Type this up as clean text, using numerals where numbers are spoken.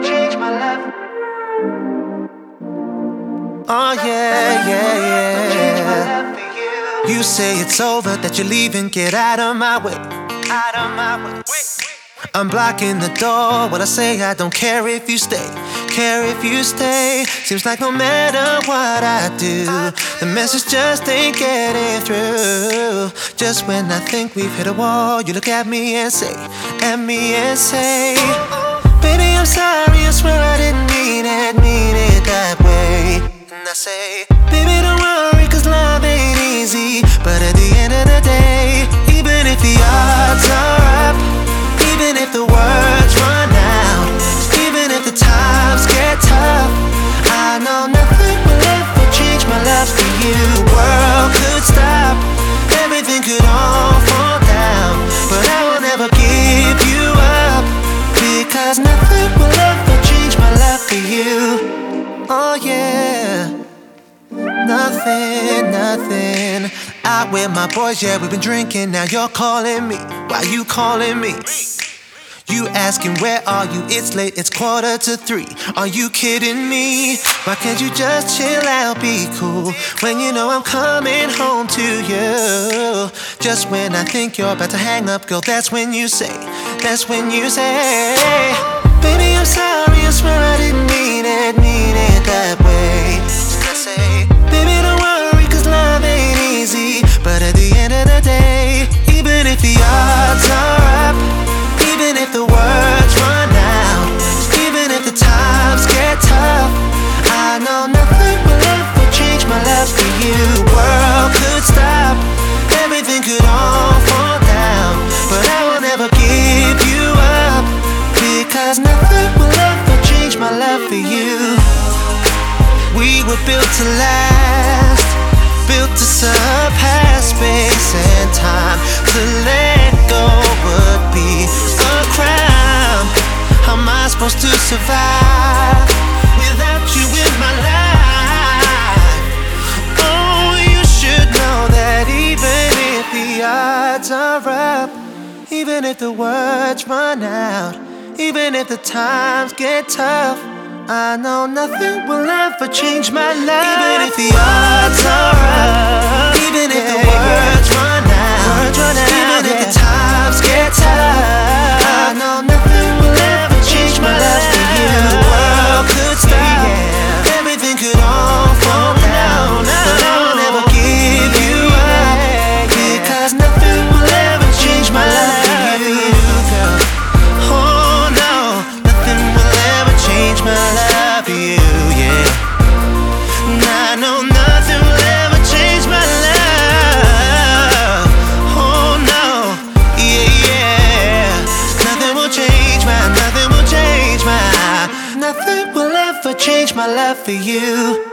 change my life. Oh yeah, yeah, yeah. You say it's over, that you're leaving, get out of my way. Out of my way. I'm blocking the door. What I say, I don't care if you stay. Care if you stay. Seems like no matter what I do, the message just ain't getting through. Just when I think we've hit a wall, you look at me and say, baby, I'm sorry, I swear I didn't mean it that way. And I say, baby, don't worry, cause love ain't easy. But at the end of the day, even if the odds are up, even if the words run out, even if the times get tough, I know nothing will ever change my love for you. World could stop, everything could all fall down, but I will never give you up, because nothing will ever change my love for you. Oh yeah, nothing. Out with my boys, yeah, we've been drinking. Now you're calling me. Why you calling me? You asking where are you? It's late, it's 2:45. Are you kidding me? Why can't you just chill out, be cool, when you know I'm coming home to you? Just when I think you're about to hang up, girl, that's when you say, baby, I'm sorry, I swear I didn't mean it that way. I say, baby, don't worry, cause love ain't easy. But at the end of the day, even if the odds are up, even if the words run out, even if the times get tough, I know nothing will ever change my love for you. World could stop, everything could all fall down, but I will never give you up, because nothing will ever change my love for you. We were built to last, built to surpass space and time. To let go would be a crime. How am I supposed to survive without you in my life? Oh, you should know that even if the odds are up, even if the words run out, even if the times get tough, I know nothing will ever change my life. Even if the odds are up, even if the words run out, even if the times get tough, I know nothing will ever change my love for you. The world could stop, everything could all fall down, but I will never give you up, because nothing will ever change my love for you, girl. Oh no, nothing will ever change my love for you, yeah. I know nothing will ever change my love. Oh no, yeah. Nothing will change my, nothing will ever change my love for you.